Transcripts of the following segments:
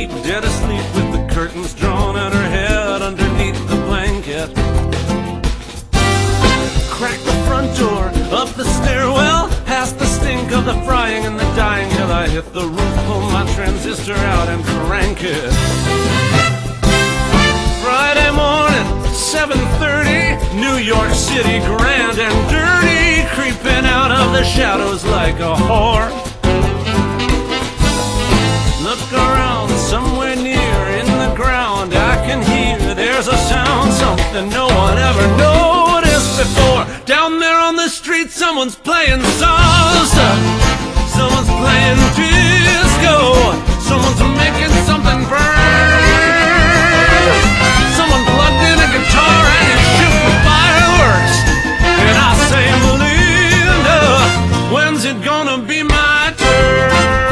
deep, dead asleep with the curtains drawn and her head underneath the blanket. Crack the front door, up the stairwell, past the stink of the frying and the dying, till I hit the roof, pull my transistor out and crank it. Friday morning, 7:30, New York City, grand and dirty, creeping out of the shadows like a whore. Look around, somewhere near in the ground I can hear there's a sound, something no one ever noticed before. Down there on the street someone's playing salsa, someone's playing disco, someone's making something burn, someone plugged in a guitar and is shooting fireworks. And I say, Melinda, when's it gonna be my turn?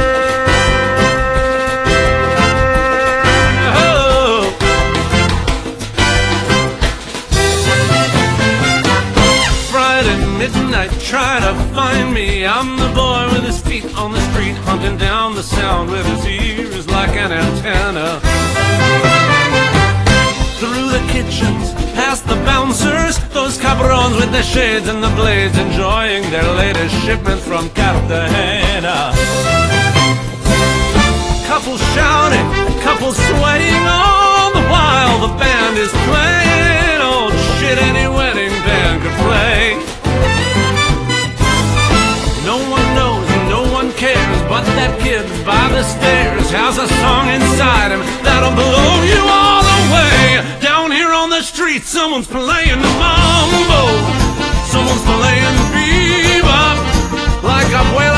Midnight, try to find me. I'm the boy with his feet on the street, hunting down the sound with his ears like an antenna. Through the kitchens, past the bouncers, those cabrons with their shades and the blades, enjoying their latest shipment from Cartagena. Couples shouting, couples swaying, all the while the band is playing. Oh shit, any wedding band could play. No one knows, no one cares, but that kid by the stairs has a song inside him that'll blow you all away. Down here on the street, someone's playing mambo, someone's playing bebop, like Abuela